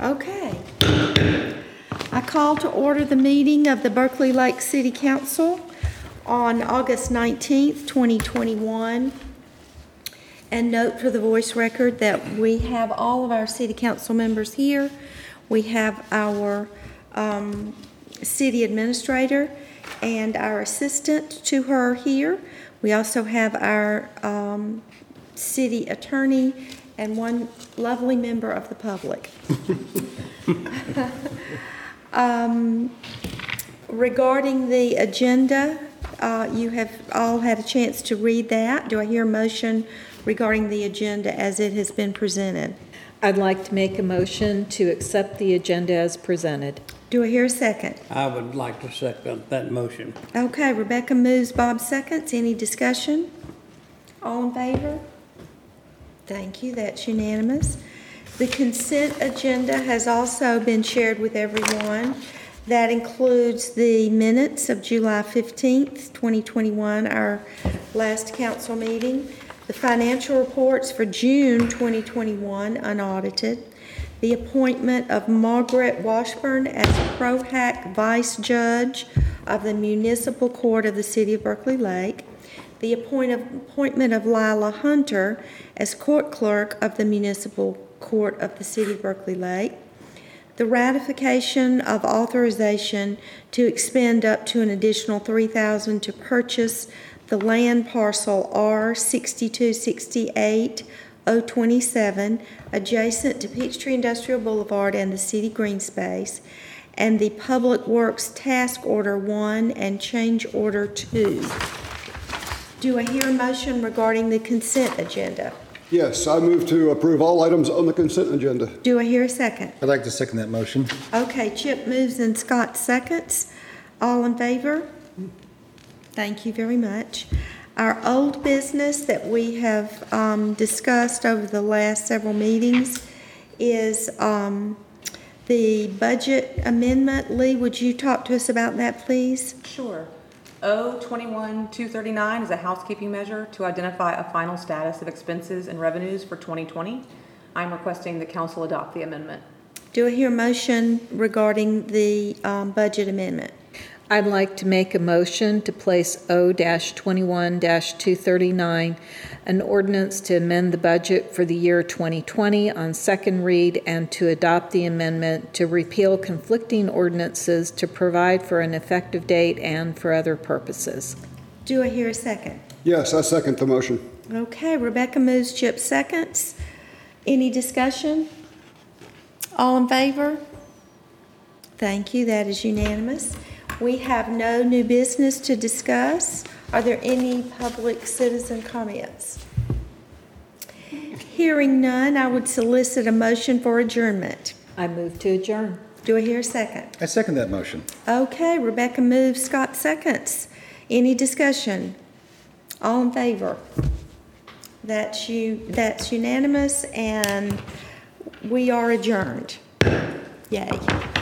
Okay. I call to order the meeting of the Berkeley Lake City Council on August 19th, 2021. And note for the voice record that we have all of our city council members here. We have our city administrator and our assistant to her here. We also have our city attorney and one lovely member of the public. Regarding the agenda, you have all had a chance to read that. Do I hear a motion regarding the agenda as it has been presented? I'd like to make a motion to accept the agenda as presented. Do I hear a second? I would like to second that motion. Okay, Rebecca moves, Bob seconds. Any discussion? All in favor? Thank you, that's unanimous. The consent agenda has also been shared with everyone. That includes the minutes of July 15th, 2021, our last council meeting, the financial reports for June 2021, unaudited, the appointment of Margaret Washburn as PROHAC Vice Judge of the Municipal Court of the City of Berkeley Lake, the appointment of Lila Hunter as Court Clerk of the Municipal Court of the City of Berkeley Lake, the ratification of authorization to expend up to an additional $3,000 to purchase the land parcel R6268027 adjacent to Peachtree Industrial Boulevard and the City Green Space, and the Public Works Task Order 1 and Change Order 2. Do I hear a motion regarding the consent agenda? Yes, I move to approve all items on the consent agenda. Do I hear a second? I'd like to second that motion. Okay, Chip moves and Scott seconds. All in favor? Thank you very much. Our old business that we have discussed over the last several meetings is the budget amendment. Lee, would you talk to us about that, please? Sure. O-21-239 is a housekeeping measure to identify a final status of expenses and revenues for 2020. I'm requesting the council adopt the amendment. Do I hear a motion regarding the budget amendment? I'd like to make a motion to place O-21-239, an ordinance to amend the budget for the year 2020 on second read and to adopt the amendment to repeal conflicting ordinances to provide for an effective date and for other purposes. Do I hear a second? Yes, I second the motion. Okay, Rebecca moves, Chip seconds. Any discussion? All in favor? Thank you, that is unanimous. We have no new business to discuss. Are there any public citizen comments? Hearing none, I would solicit a motion for adjournment. I move to adjourn. Do I hear a second? I second that motion. Okay, Rebecca moves, Scott seconds. Any discussion? All in favor? That's unanimous, and we are adjourned. Yay.